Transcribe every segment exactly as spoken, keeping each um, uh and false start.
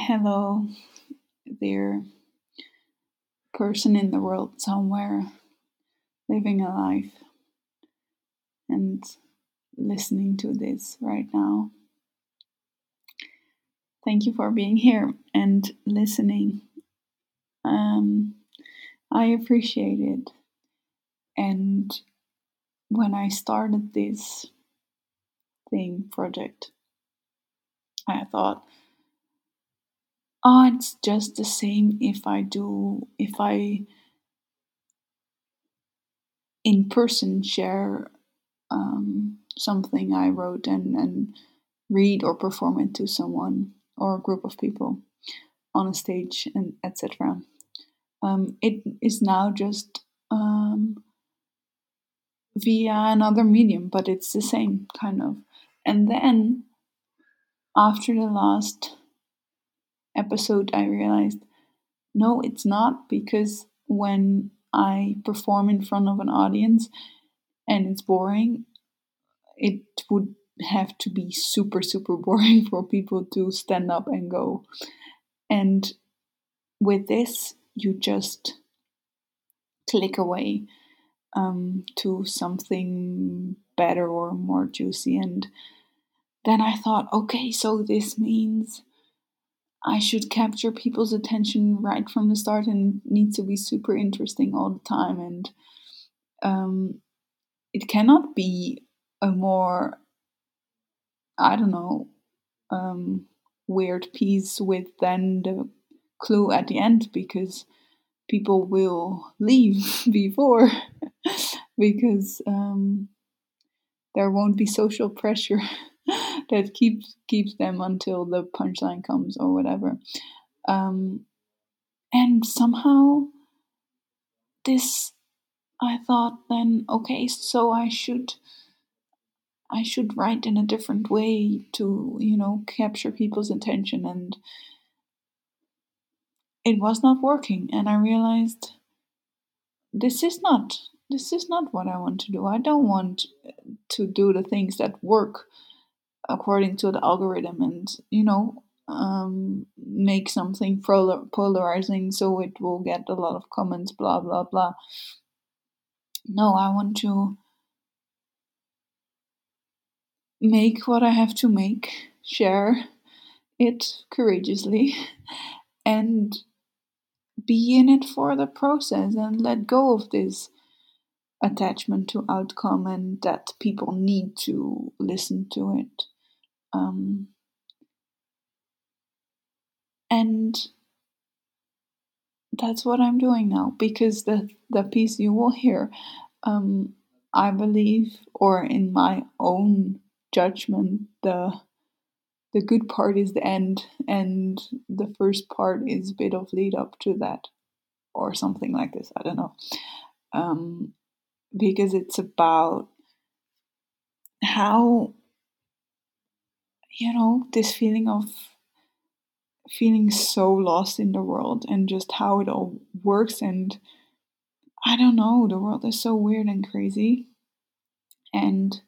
Hello, dear person in the world somewhere living a life and listening to this right now. Thank you for being here and listening. Um, I appreciate it. And when I started this thing project, I thought, oh, it's just the same if I do, if I in person share um, something I wrote and, and read or perform it to someone or a group of people on a stage and et cetera. Um, it is now just um, via another medium, but it's the same kind of. And then after the last episode, I realized no, it's not, because when I perform in front of an audience and it's boring, it would have to be super, super boring for people to stand up and go. And with this, you just click away um, to something better or more juicy. And then I thought, okay, so this means I should capture people's attention right from the start, and it needs to be super interesting all the time. And um, it cannot be a more, I don't know, um, weird piece with then the clue at the end, because people will leave before because um, there won't be social pressure that keeps keeps them until the punchline comes or whatever. Um, and somehow this, I thought then, okay, so I should I should write in a different way to, you know, capture people's attention, and it was not working. And I realized this is not this is not what I want to do. I don't want to do the things that work according to the algorithm and, you know, um, make something polar- polarizing so it will get a lot of comments, blah blah blah. No, I want to make what I have to make, share it courageously, and be in it for the process and let go of this attachment to outcome and that people need to listen to it. Um, and that's what I'm doing now, because the the piece you will hear, um, I believe, or in my own judgment, the the good part is the end, and the first part is a bit of lead up to that, or something like this. I don't know, um, because it's about how, you know, this feeling of feeling so lost in the world and just how it all works. And I don't know, the world is so weird and crazy. And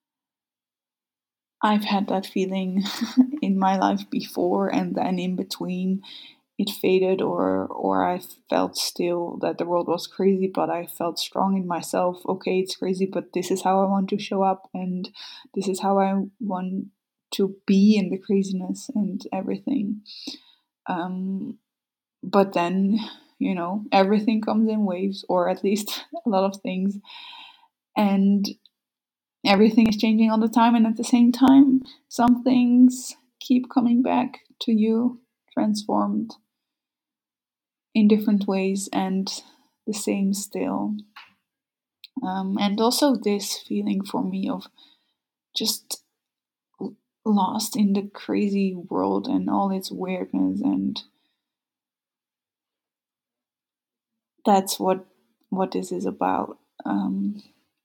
I've had that feeling in my life before, and then in between it faded, or or I felt still that the world was crazy, but I felt strong in myself. Okay, it's crazy, but this is how I want to show up, and this is how I want to be in the craziness and everything. Um, but then, you know, everything comes in waves, or at least a lot of things, and everything is changing all the time. And at the same time, some things keep coming back to you, transformed in different ways, and the same still. Um, and also, this feeling for me of just lost in the crazy world and all its weirdness, and that's what what this is about. Um,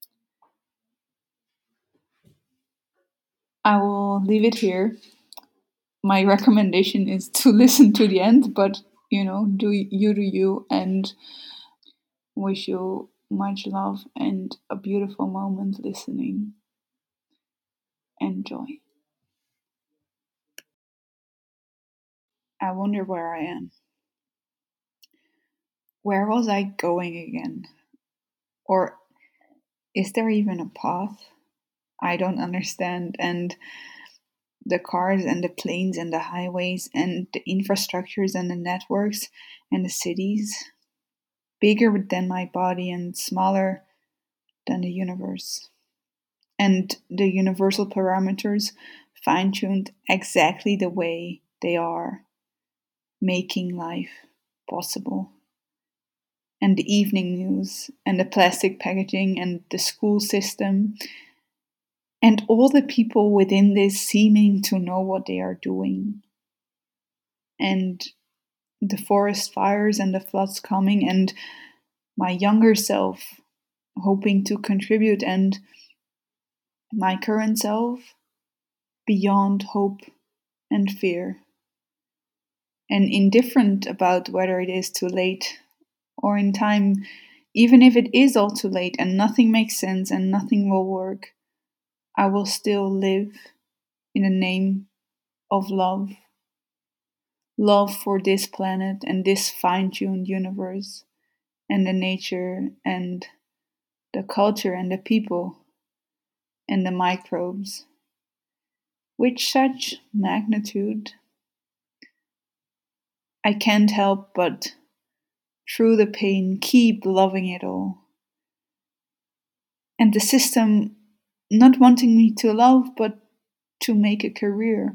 I will leave it here. My recommendation is to listen to the end, but you know, do you do you, and wish you much love and a beautiful moment listening. Enjoy. I wonder where I am. Where was I going again? Or is there even a path? I don't understand. And the cars and the planes and the highways and the infrastructures and the networks and the cities, bigger than my body and smaller than the universe. And the universal parameters fine tuned exactly the way they are, making life possible. And the evening news, and the plastic packaging, and the school system, and all the people within this seeming to know what they are doing. And the forest fires and the floods coming, and my younger self hoping to contribute, and my current self beyond hope and fear, and indifferent about whether it is too late or in time. Even if it is all too late and nothing makes sense and nothing will work, I will still live in the name of love. Love for this planet and this fine tuned universe, and the nature and the culture and the people and the microbes. With such magnitude, I can't help but, through the pain, keep loving it all. And the system not wanting me to love, but to make a career.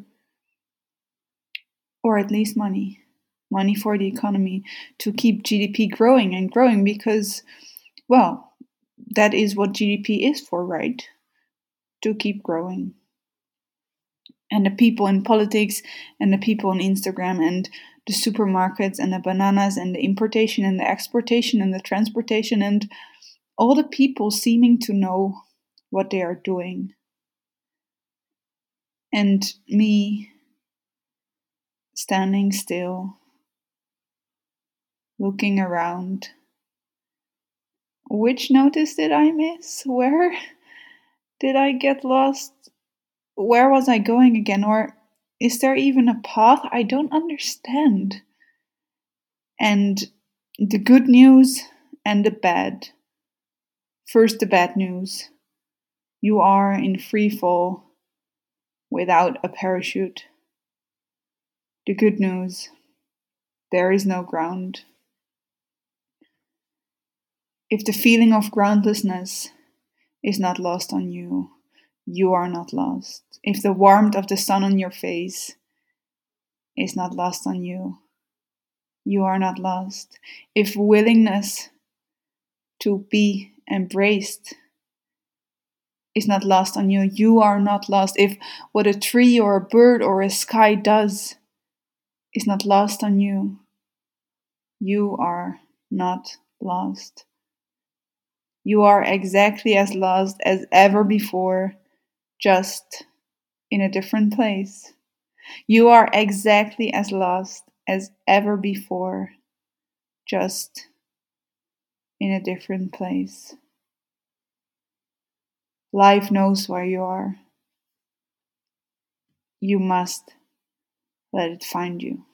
Or at least money. Money for the economy, to keep G D P growing and growing, because, well, that is what G D P is for, right? To keep growing. And the people in politics, and the people on Instagram, and the supermarkets, and the bananas, and the importation, and the exportation, and the transportation, and all the people seeming to know what they are doing. And me standing still, looking around. Which notice did I miss? Where did I get lost? Where was I going again? Or is there even a path? I don't understand. And the good news and the bad. First, the bad news. You are in free fall without a parachute. The good news. There is no ground. If the feeling of groundlessness is not lost on you, you are not lost. If the warmth of the sun on your face is not lost on you, you are not lost. If willingness to be embraced is not lost on you, you are not lost. If what a tree or a bird or a sky does is not lost on you, you are not lost. You are exactly as lost as ever before, just in a different place. You are exactly as lost as ever before, just in a different place. Life knows where you are. You must let it find you.